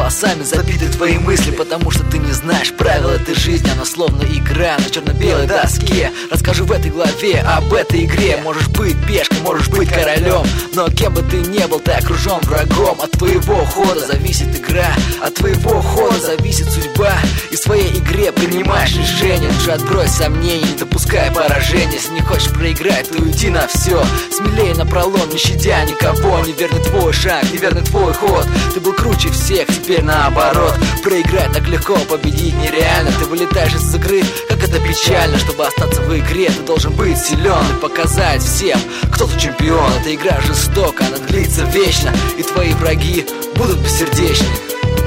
полосами забиты твои мысли, потому что ты не знаешь правил этой жизни. Она словно игра на черно-белой доске. Расскажу в этой главе об этой игре. Можешь быть пешкой, можешь быть королем, но кем бы ты ни был, ты окружен врагом. От твоего хода зависит игра, от твоего хода зависит судьба. И в своей игре принимаешь решение. Лучше отбрось сомнений, не допускай поражения. Если не хочешь проиграть, то уйди на все. Смелее напролом, не щадя никого. Неверный твой шаг, неверный твой ход. Ты был круче всех, теперь наоборот. Проиграть так легко, победить нереально. Ты вылетаешь из игры, как это печально. Чтобы остаться в игре, ты должен быть силен и показать всем, кто тут чемпион. Эта игра жестока, она длится вечно, и твои враги будут бессердечны.